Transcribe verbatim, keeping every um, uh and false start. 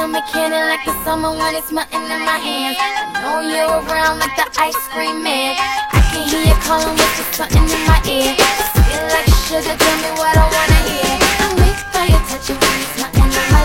on me candy like the summer when it's melting in my hands. I know you're around like the ice cream man. I can hear you calling with just something in my ear. Feel like sugar, tell me what I wanna hear. I'm weak by your touch, when it's nothing in my